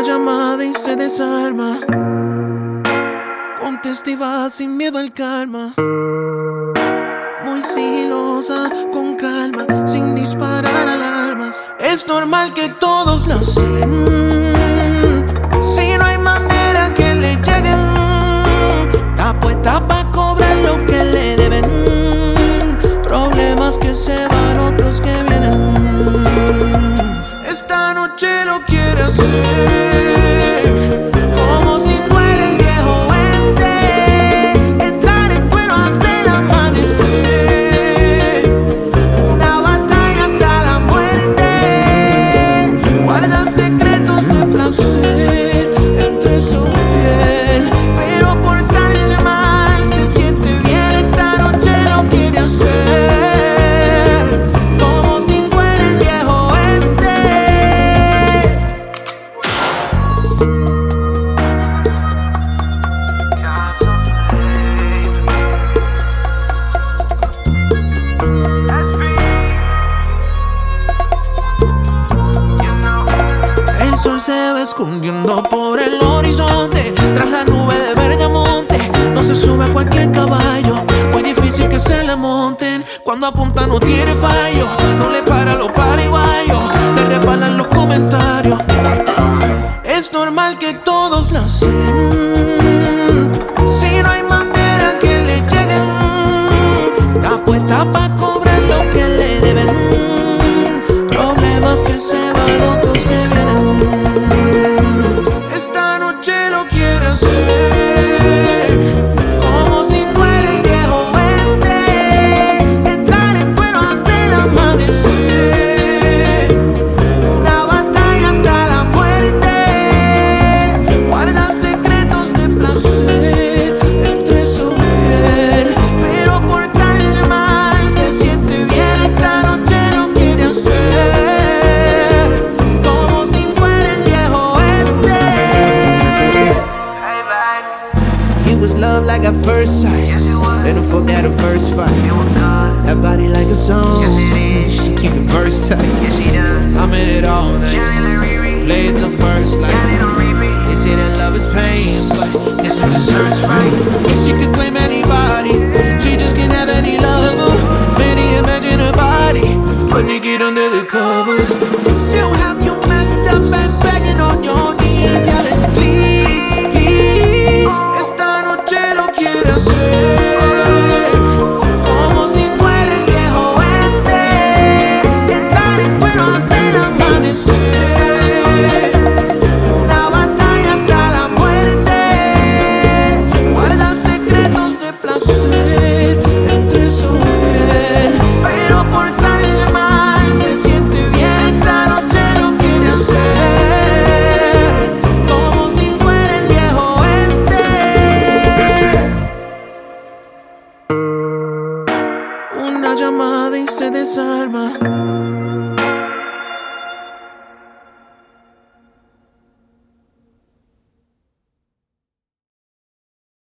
llamada y se desarma. Contesta y va sin miedo al karma. Muy sigilosa, con calma, sin disparar alarmas. Es normal que todos la celen. Si no hay manera que le lleguen, está puesta pa' cobrar lo que le deben. Problemas que se van, otros que vienen. Esta noche lo quiere hacer como si fuera el viejo oeste. Entrar en cuero hasta el amanecer. Una batalla hasta la muerte. Guarda secretos de placer entre su piel, pero portarse mal se siente bien. Esta noche lo quiere hacer como si fuera el viejo oeste. El sol se va escondiendo por el horizonte, tras la nube de Bergamonte. No se sube a cualquier caballo, muy difícil que se le monten. Cuando apunta no tiene fallo, no le para los paraguayos, le resbalan los comentarios. Es normal que todos la celen. Si no hay manera que le lleguen, está puesta pa' cobrar lo que le deben. Problemas que se van, otros que vienen. Esta noche lo quiere hacer como si fuera el viejo oeste. Entrar en cuero hasta el amanecer. Una batalla hasta la muerte. Guarda secretos de placer entre su piel, pero portarse mal se siente bien. Esta noche lo quiere hacer como si fuera el viejo oeste. It was love like at first sight. Yes, it was. Then I fucked at the first fight. It was done. That body like a song. Yes, it is. She keep the verse tight. Yes, she does. I'm in it all night. Shining like Riri. Play it till first light. Got it on repeat. They say that love is pain, but this one just hurts right. Yeah, she could claim anybody. She just can't have any lover. Many imagine her body, but naked under the covers. She'll have you messed up and begging on your knees, yelling, please, please. Esta noche lo quiere hacer como si fuera el viejo oeste. Entrar en cuero hasta el amanecer. Una batalla hasta la muerte. Guarda secretos de placer entre su piel, pero portarse mal se siente bien. Esta noche lo quiere hacer como si fuera el viejo oeste. Una llamada y se desarma.